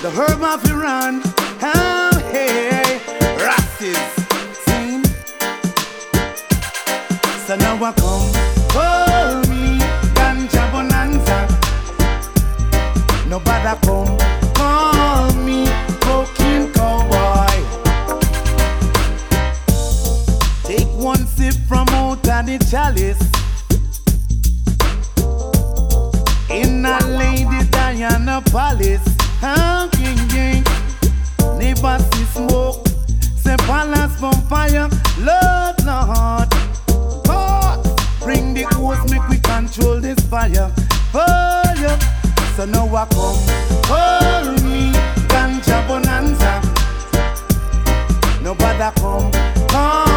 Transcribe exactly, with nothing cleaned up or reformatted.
The herb of Iran. Oh, hey, Rassis. Sing. So now I come. Call me Ganja Bonanza. Nobody come. Call me Cocaine Cowboy. Take one sip from out of the chalice. In a Lady Diana Palace. Huh, king, king. Never see smoke. Say palace from fire. Lord, Lord. God, bring the hose, make we control this fire. Fire. So now I come. Call me Ganja Bonanza. Nobody come. Come.